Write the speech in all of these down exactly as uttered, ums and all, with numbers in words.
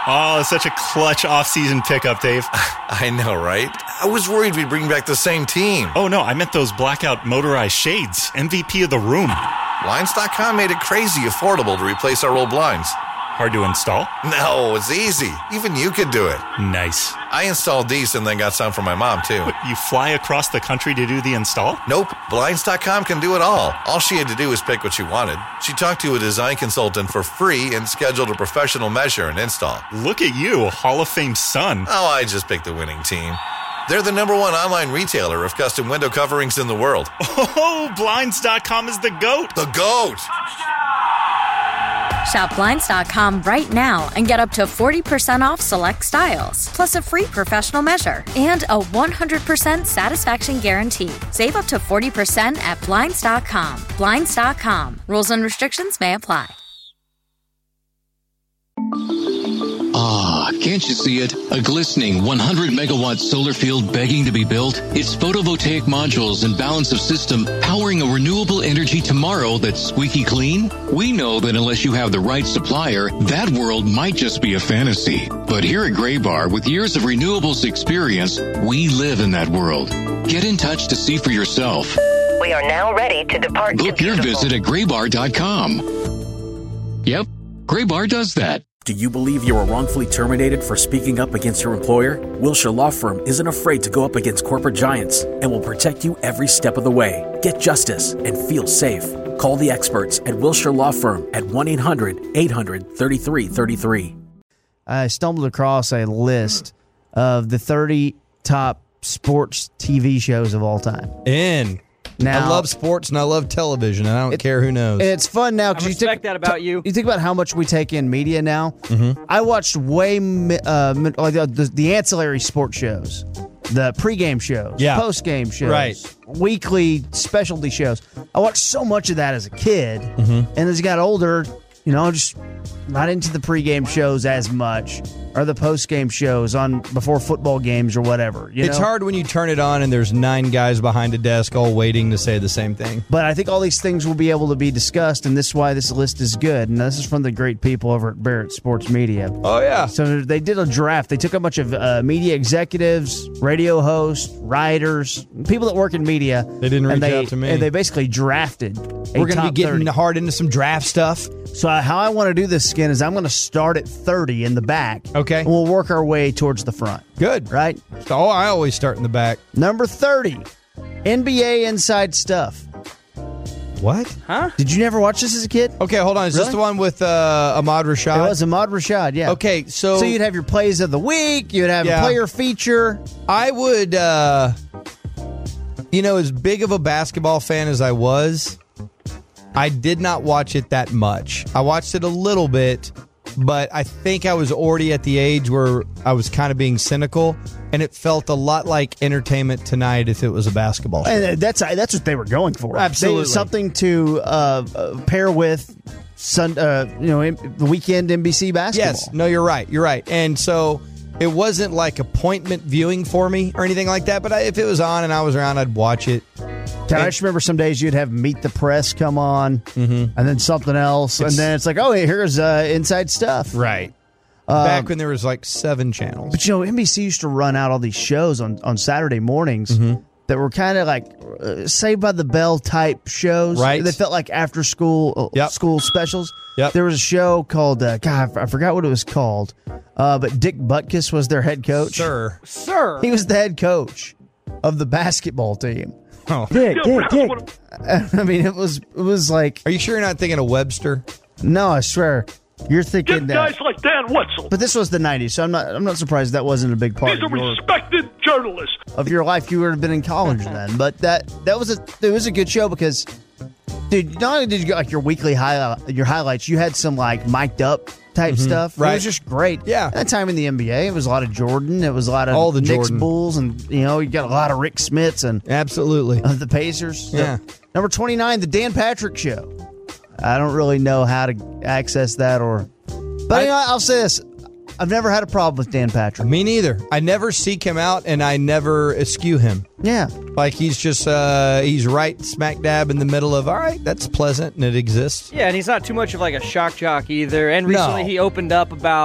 Oh, it's such a clutch off-season pickup, Dave. I know, right? I was worried we'd bring back the same team. Oh, no, I meant those blackout motorized shades. M V P of the room. Blinds dot com made it crazy affordable to replace our old blinds. Hard to install? No, it's easy. Even you could do it. Nice. I installed these and then got some for my mom, too. What, you fly across the country to do the install? Nope. Blinds dot com can do it all. All she had to do was pick what she wanted. She talked to a design consultant for free and scheduled a professional measure and install. Look at you, Hall of Fame son. Oh, I just picked the winning team. They're the number one online retailer of custom window coverings in the world. Oh, Blinds dot com is the GOAT. The GOAT! Shop Blinds dot com right now and get up to forty percent off select styles, plus a free professional measure and a one hundred percent satisfaction guarantee. Save up to forty percent at Blinds dot com. Blinds dot com. Rules and restrictions may apply. Ah, can't you see it? A glistening one hundred megawatt solar field begging to be built? It's photovoltaic modules and balance of system powering a renewable energy tomorrow that's squeaky clean? We know that unless you have the right supplier, that world might just be a fantasy. But here at Graybar, with years of renewables experience, we live in that world. Get in touch to see for yourself. We are now ready to depart. Book your visit at graybar dot com. Yep, Graybar does that. Do you believe you were wrongfully terminated for speaking up against your employer? Wilshire Law Firm isn't afraid to go up against corporate giants and will protect you every step of the way. Get justice and feel safe. Call the experts at Wilshire Law Firm at one eight hundred eight hundred thirty-three thirty-three. I stumbled across a list of the thirty top sports T V shows of all time. In. Now, I love sports and I love television, and I don't it, care who knows. It's fun now because you respect think that about t- you. You think about how much we take in media now. Mm-hmm. I watched way uh, like the, the, the ancillary sports shows, the pregame shows, yeah. postgame shows, right. weekly specialty shows. I watched so much of that as a kid, mm-hmm. and as I got older, you know, just not into the pregame shows as much. Or the post-game shows on before football games or whatever. You it's know? hard when you turn it on and there's nine guys behind a desk all waiting to say the same thing. But I think all these things will be able to be discussed, and this is why this list is good. And this is from the great people over at Barrett Sports Media. Oh, yeah. So they did a draft. They took a bunch of uh, media executives, radio hosts, writers, people that work in media. They didn't reach and they, out to me. And they basically drafted a We're going to be getting thirty. hard into some draft stuff. So how I want to do this, Skin, is I'm going to start at thirty in the back. Okay. And we'll work our way towards the front. Good. Right? Oh, I always start in the back. Number thirty, N B A Inside Stuff. What? Huh? Did you never watch this as a kid? Okay, hold on. Is Really? this the one with uh, Ahmad Rashad? It was Ahmad Rashad, yeah. Okay, so... So you'd have your plays of the week, you'd have Yeah. a player feature. I would, uh, you know, as big of a basketball fan as I was, I did not watch it that much. I watched it a little bit, but I think I was already at the age where I was kind of being cynical, and it felt a lot like Entertainment Tonight if it was a basketball show. And that's that's what they were going for. Absolutely. They, something to uh, uh, pair with Sun, uh, you know, the weekend N B C basketball. Yes, no, you're right. You're right. And so it wasn't like appointment viewing for me or anything like that, but I, if it was on and I was around, I'd watch it. God, I just remember some days you'd have Meet the Press come on, mm-hmm. and then something else, It's, and then it's like, oh, hey, here's uh, Inside Stuff. Right. Um, Back when there was like seven channels. But, you know, N B C used to run out all these shows on, on Saturday mornings mm-hmm. that were kind of like uh, Saved by the Bell type shows. Right. They felt like after school uh, Yep. school specials. Yep. There was a show called, uh, God, I forgot what it was called, uh, but Dick Butkus was their head coach. Sir. Sir. He was the head coach of the basketball team. Oh. Dick, Dick, Dick. I mean, it was it was like... Are you sure you're not thinking of Webster? No, I swear. You're thinking Get that. guys like Dan Wetzel. But this was the nineties, so I'm not I'm not surprised that wasn't a big part He's a of your, respected journalist. of your life. You would have been in college then. But that that was a it was a good show because, dude, not only did you get like your weekly highlight, your highlights, you had some like mic'd up type Mhm, stuff. right. It was just great. Yeah. At that time in the N B A, it was a lot of Jordan. It was a lot of All the Knicks Jordan. Bulls, and you know you got a lot of Rick Smits and Absolutely. of the Pacers. So, Yeah. number twenty-nine, the Dan Patrick Show. I don't really know how to access that or, but I- you know, I'll say this: I've never had a problem with Dan Patrick. Me neither. I never seek him out, and I never eschew him. Yeah. Like he's just, uh, he's right smack dab in the middle of, all right, that's pleasant and it exists. Yeah, and he's not too much of like a shock jock either. And recently No. he opened up about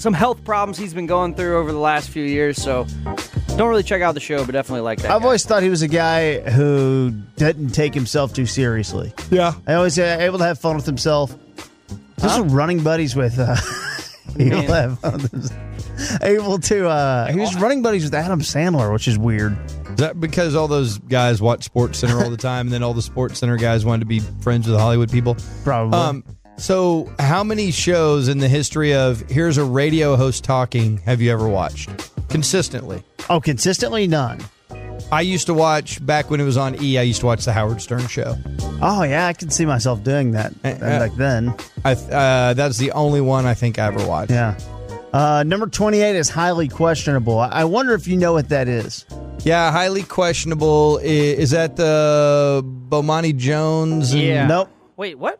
some health problems he's been going through over the last few years. So don't really check out the show, but definitely like that. I've guy. always thought he was a guy who didn't take himself too seriously. Yeah. I always uh, able to have fun with himself. Just Huh? running buddies with. Uh, able Man. to have fun with himself. Able to. Uh, he was running buddies with Adam Sandler, which is weird. Is that because all those guys watch Sports Center all the time, and then all the Sports Center guys wanted to be friends with the Hollywood people? Probably. Um, so, how many shows in the history of here's a radio host talking have you ever watched consistently? Oh, consistently none. I used to watch back when it was on E. I used to watch the Howard Stern Show. Oh yeah, I can see myself doing that Uh, uh, back then. I uh, that's the only one I think I ever watched. Yeah. Uh, number twenty-eight is highly questionable. I wonder if you know what that is. Yeah, highly questionable. I- Is that the Bomani Jones? and- Yeah. Nope. Wait, what?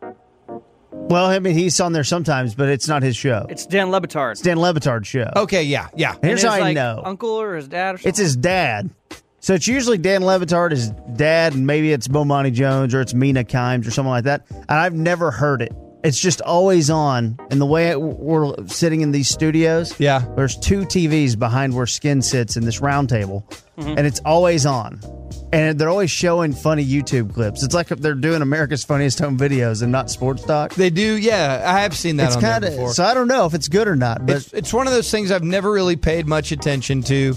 Well, I mean, he's on there sometimes, but it's not his show. It's Dan Le Batard. It's Dan Le Batard's show. Okay, yeah, yeah. And Here's his, how I like, know. Uncle or his dad or something? It's his dad. So it's usually Dan Le Batard, his dad, and maybe it's Bomani Jones or it's Mina Kimes or something like that. And I've never heard it. It's just always on. And the way it, we're sitting in these studios, Yeah. there's two T Vs behind where Skin sits in this round table, Mm-hmm. and it's always on. And they're always showing funny YouTube clips. It's like if they're doing America's Funniest Home Videos and not sports talk. They do, yeah. I have seen that It's on kind there before. of so I don't know if it's good or not, but It's, it's one of those things I've never really paid much attention to.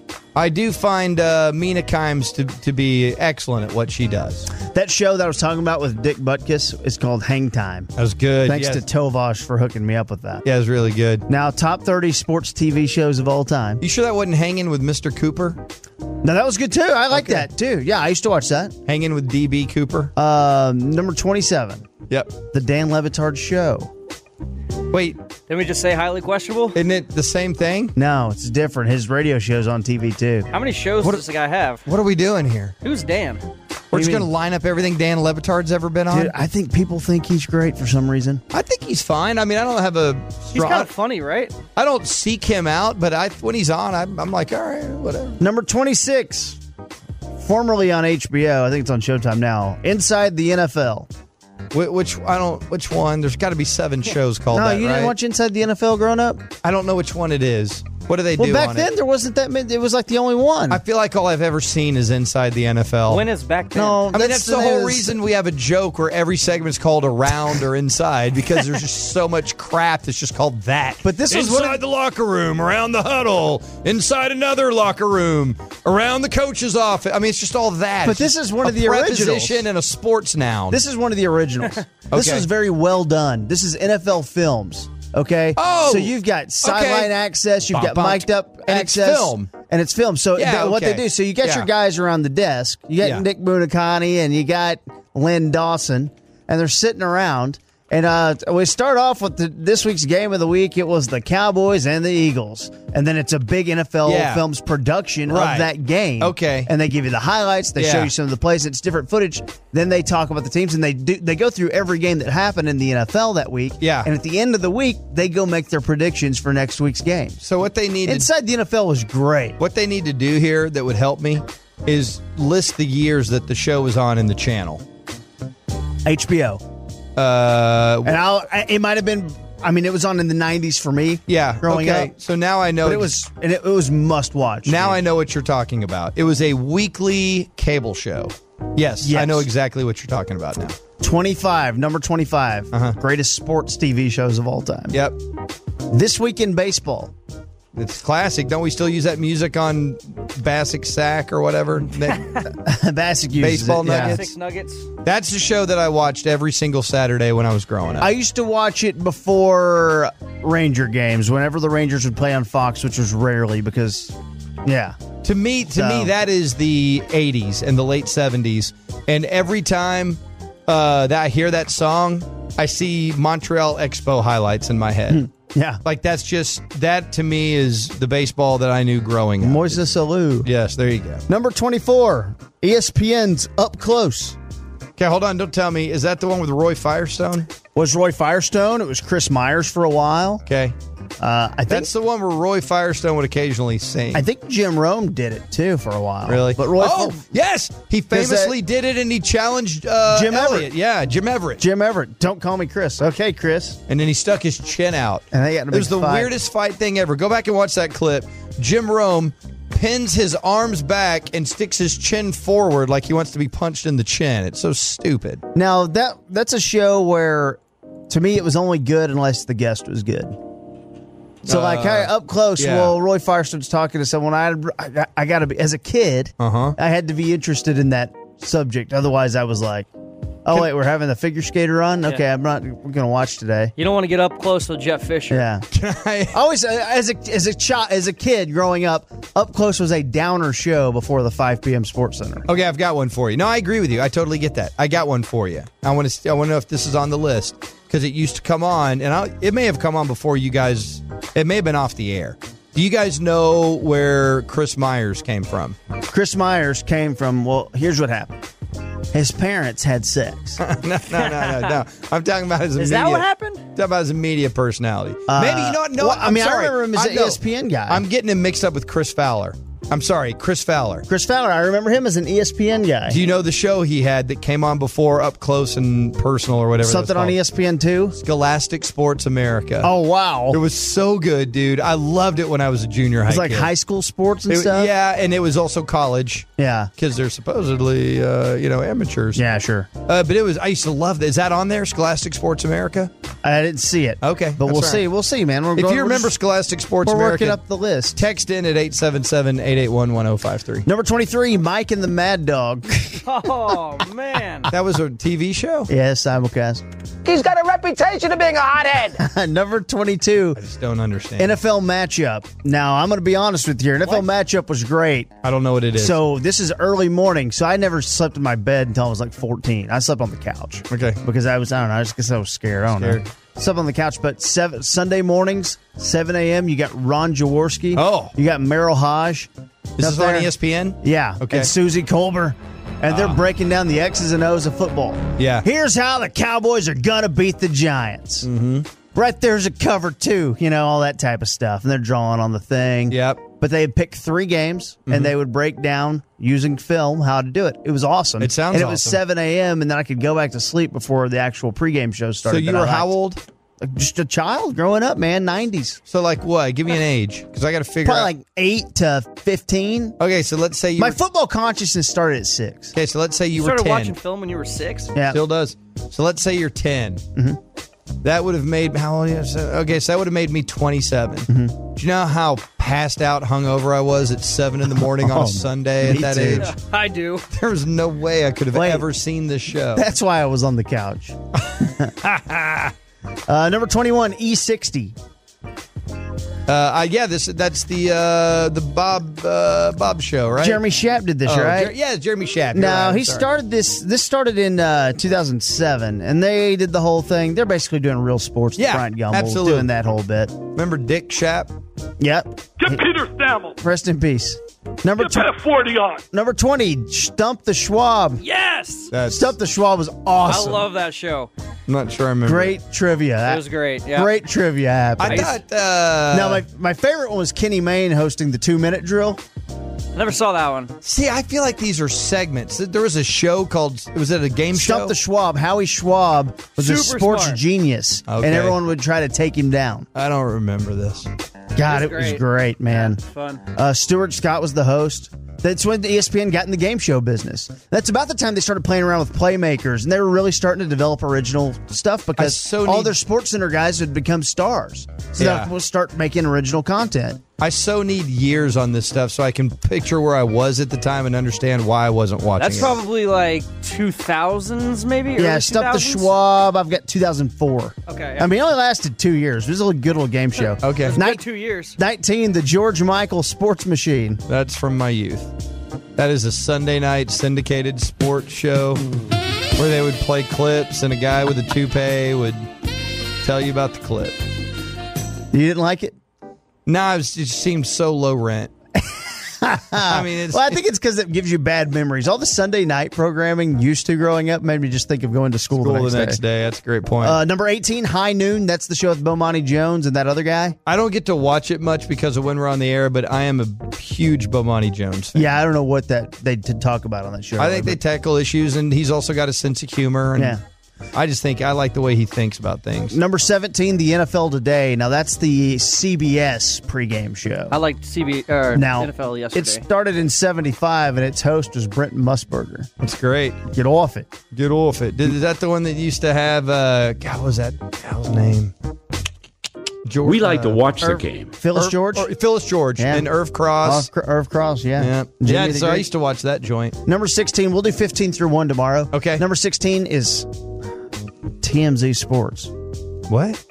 I do find uh, Mina Kimes to, to be excellent at what she does. that show that I was talking about with Dick Butkus is called Hang Time. That was good. Thanks yes. to Tovash for hooking me up with that. Yeah, it was really good. Now, top thirty sports T V shows of all time. You sure that wasn't Hanging with Mister Cooper? Now, that was good, too. I like Okay. that, too. Yeah, I used to watch that. Hanging with D B Cooper? Um, number twenty-seven, Yep. The Dan Le Batard Show. Wait, Didn't we just say highly questionable? isn't it the same thing? No, it's different. His radio show's on T V, too. How many shows does this guy have? What are we doing here? Who's Dan? We're do just you going to mean? line up everything Dan Le Batard's ever been on? Dude, I think people think he's great for some reason. I think he's fine. I mean, I don't have a He's strong, kind of funny, right? I don't seek him out, but I when he's on, I'm, I'm like, all right, whatever. Number twenty-six, formerly on H B O. I think it's on Showtime now. Inside the N F L. Wh- Which I don't. Which one? There's got to be seven shows called No, that, you right? didn't watch Inside the N F L growing up? I don't know which one it is. What do they Well, do back on then, it? there wasn't that many. It was like the only one. I feel like all I've ever seen is Inside the N F L. When is back then? no, I mean, that's the name whole of reason we have a joke where every segment's called Around or Inside, because there's just so much crap that's just called that. But this was inside one of- the locker room, around the huddle, inside another locker room, around the coach's office. I mean, it's just all that. But It's this just is one of a the originals. preposition and a sports noun. This is one of the originals. This Okay. is very well done. This is N F L Films. Okay. Oh, so you've got sideline okay. access. You've got Bum, bum. mic'd up And it's access. film. And it's film. So Yeah, th- what they okay. do? So you got Yeah. your guys around the desk. You got Yeah. Nick Buoniconti and you got Lynn Dawson, and they're sitting around. And uh, we start off with the, this week's game of the week. It was the Cowboys and the Eagles, and then it's a big N F L Yeah. Films production Right. of that game. Okay. and they give you the highlights. They show Yeah. you some of the plays. It's different footage. Then they talk about the teams, and they do they go through every game that happened in the N F L that week. Yeah. and at the end of the week, they go make their predictions for next week's games. so what they need to Inside the N F L was great. what they need to do here that would help me is list the years that the show was on in the channel. H B O, Uh, and I'll, I- it might have been. I mean, it was on in the nineties for me. yeah. growing okay. up. So now I know. But it was and it, it was must watch. Now dude. I know what you're talking about. It was a weekly cable show. Yes, Yes. I know exactly what you're talking about now. twenty-five, number twenty-five, Uh-huh. greatest sports T V shows of all time. Yep. This week in baseball. It's classic. Don't we still use that music on Bassick Sack or whatever? That- Bassick uses Baseball it, yeah. nuggets. Six Nuggets. That's the show that I watched every single Saturday when I was growing up. I used to watch it before Ranger games, whenever the Rangers would play on Fox, which was rarely because, yeah. To me, to So- me, that is the eighties and the late seventies. And every time uh, that I hear that song, I see Montreal Expo highlights in my head. Yeah. Like that's just that to me is the baseball that I knew growing up. Moises Alou. Yes, there you go. Number twenty-four, E S P N's Up Close. Okay, hold on. Don't tell me. Is that the one with Roy Firestone? Was Roy Firestone. It was Chris Myers for a while. Okay. Uh, I think That's the one where Roy Firestone would occasionally sing. I think Jim Rome did it too for a while. Really? But Roy oh, Fir- yes! He famously did it, and he challenged uh, Jim Elliott. Everett. Yeah, Jim Everett. Jim Everett. Don't call me Chris. Okay, Chris. And then he stuck his chin out. And they got in a It was big the fight. weirdest fight thing ever. Go back and watch that clip. Jim Rome pins his arms back and sticks his chin forward like he wants to be punched in the chin. It's so stupid. Now that that's a show where, to me, it was only good unless the guest was good. So, Uh, like, hey, up close, yeah. well, Roy Firestone's talking to someone. I, I, I got to be, as a kid, Uh-huh. I had to be interested in that subject. Otherwise, I was like, oh, wait, we're having the figure skater run? Okay, Yeah. I'm not, we're going to watch today. You don't want to get up close with Jeff Fisher. Yeah. I always, uh, as a as a child, as a kid growing up, Up Close was a downer show before the five p.m. Sports Center. Okay, I've got one for you. No, I agree with you. I totally get that. I got one for you. I want to. I want to know if this is on the list because it used to come on, and I, it may have come on before you guys. It may have been off the air. Do you guys know where Chris Myers came from? Chris Myers came from, well, here's what happened. His parents had sex. no, no, no, no, no. I'm talking about his. Is media, that what happened? Talking about his media personality. Uh, Maybe you know what? No, well, I I'm mean, I sorry. remember him as an know. E S P N guy. I'm getting him mixed up with Chris Fowler. I'm sorry, Chris Fowler. Chris Fowler, I remember him as an E S P N guy. Do you know the show he had that came on before Up Close and Personal or whatever? Something on E S P N two? Scholastic Sports America. Oh, wow. It was so good, dude. I loved it when I was a junior high It was like kid. high school sports and It- stuff? Yeah, and it was also college. Yeah. Because they're supposedly, uh, you know, amateurs. Yeah, sure. Uh, but it was, I used to love that. Is that on there, Scholastic Sports America? I didn't see it. Okay. But that's we'll all right. see. We'll see, man. We're If going, you we're remember just- Scholastic Sports we're America, working up the list. text in at eight seven seven, eight eight one, one oh five three. Number twenty-three, Mike and the Mad Dog. Oh, man. That was a T V show? Yeah, simulcast. He's got a reputation of being a hothead. Number twenty-two, I just don't understand. N F L matchup. Now, I'm going to be honest with you. N F L matchup was great. I don't know what it is. So this is early morning. So I never slept in my bed until I was like fourteen. I slept on the couch. Okay. Because I was, I don't know, I just guess I was scared. I don't Scared. know. Slept on the couch. But seven, Sunday mornings, seven a.m., you got Ron Jaworski. Oh. You got Merrill Hodge. Is this up on there. E S P N? Yeah. Okay. And Susie Colbert. And they're breaking down the X's and O's of football. Yeah. Here's how the Cowboys are going to beat the Giants. Mm-hmm. Right there's a cover, too. You know, all that type of stuff. And they're drawing on the thing. Yep. But they had picked three games, Mm-hmm. and they would break down using film how to do it. It was awesome. It sounds And it was awesome. seven a.m., and then I could go back to sleep before the actual pregame show So started. you that I were how liked. old? Just a child growing up, man, nineties. So like what? Give me an age. Because I got to figure Probably out. like eight to fifteen. Okay, so let's say you My were, football consciousness started at six. Okay, so let's say you You were started ten. watching film when you were six? Yeah. Still does. So let's say you're ten. Mm-hmm. That would have made how old? Is that? Okay, so that would have made me twenty-seven. Mm-hmm. Do you know how passed out, hungover I was at seven in the morning on Oh, a Sunday at me that too. age? Yeah, I do. There was no way I could have Wait. ever seen this show. That's why I was on the couch. uh, number twenty-one, E sixty. Uh, uh, yeah, this that's the uh, the Bob uh, Bob show, right? Jeremy Schaap did this, Oh, right? Jer- yeah, Jeremy Schaap. You're No, right, I'm he sorry. started this. This started in uh, two thousand seven, and they did the whole thing. They're basically doing real sports. Yeah, Bryant Gumbel absolutely. doing that whole bit. Remember Dick Schaap? Yep. Get Peter Thamel. Rest in peace. Number Get tw- that forty on. number twenty, Stump the Schwab. Yes. That's, Stump the Schwab was awesome. I love that show. I'm not sure I remember. Great trivia. It was great. Yeah. Great trivia happened. I thought. Uh, now, my, my favorite one was Kenny Mayne hosting the two minute drill. I never saw that one. See, I feel like these are segments. There was a show called. Was it a game show? Stump the Schwab. Howie Schwab was a Super sports smart. genius, Okay. and everyone would try to take him down. I don't remember this. God, It it was was great. great, man. Fun. Uh, Stuart Scott was the host. That's when the E S P N got in the game show business. That's about the time they started playing around with playmakers, and they were really starting to develop original stuff because so all need- their Sports Center guys had become stars. So Yeah. they'll start making original content. I so need years on this stuff so I can picture where I was at the time and understand why I wasn't watching That's it. probably like two thousands, maybe? Yeah, Early Stump the two thousands? Schwab. I've got two thousand four. Okay. I mean, it only lasted two years. It was a good little game show. Okay. It's Nin- been two years. nineteen, the George Michael Sports Machine. That's from my youth. That is a Sunday night syndicated sports show where they would play clips and a guy with a toupee would tell you about the clip. You didn't like it? No, it, was, it just seemed so low rent. I mean, it's, well, I think it's because it gives you bad memories. All the Sunday night programming used to growing up made me just think of going to school, school the next, the next day. day. That's a great point. Uh, number eighteen, High Noon. That's the show with Bomani Jones and that other guy. I don't get to watch it much because of when we're on the air, but I am a huge Bomani Jones fan. Yeah, I don't know what that they did talk about on that show. I think they tackle issues, and he's also got a sense of humor. And yeah. I just think I like the way he thinks about things. Number seventeen, the N F L Today. Now, that's the C B S pregame show. I liked C B or now, N F L yesterday. It started in seventy-five, and its host was Brent Musburger. That's great. Get off it. Get off it. Is that the one that used to have, uh, God, what was that gal's name? George, we like uh, to watch Irv, the game. Phyllis Irv, George? Or, Phyllis George yeah. and Irv Cross. Irv, Irv Cross, yeah. Yeah, Jimmy yeah so Great. I used to watch that joint. Number sixteen, we'll do fifteen through one tomorrow. Okay. Number sixteen is T M Z Sports. What?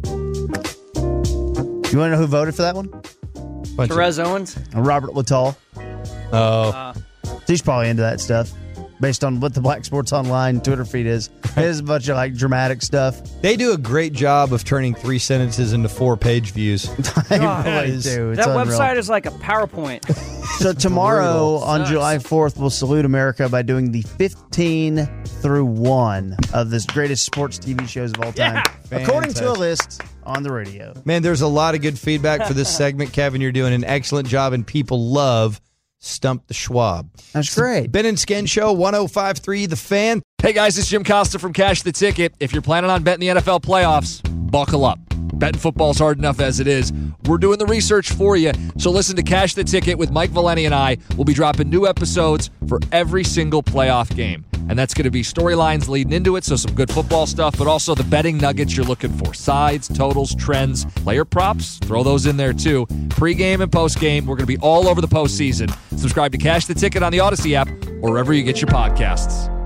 You want to know who voted for that one? Bunch Therese of, Owens? Robert Littall. Oh. Uh, He's probably into that stuff. Based on what the Black Sports Online Twitter feed is. There's a bunch of like dramatic stuff. They do a great job of turning three sentences into four page views. they really do. It's that unreal. website is like a PowerPoint. So tomorrow on Sucks. July fourth, we'll salute America by doing the fifteen through one of the greatest sports T V shows of all time. Yeah. According to a list on the radio. Man, there's a lot of good feedback for this segment. Kevin, you're doing an excellent job, and people love Stump the Schwab. That's great. Ben and Skin Show, one oh five point three The Fan. Hey guys, it's Jim Costa from Cash the Ticket. If you're planning on betting the N F L playoffs, buckle up. Betting football's hard enough as it is. We're doing the research for you. So listen to Cash the Ticket with Mike Valeni and I. We'll be dropping new episodes for every single playoff game. And that's going to be storylines leading into it, so some good football stuff, but also the betting nuggets you're looking for. Sides, totals, trends, player props, throw those in there too. Pre-game and post-game, we're going to be all over the postseason. Subscribe to Cash the Ticket on the Odyssey app or wherever you get your podcasts.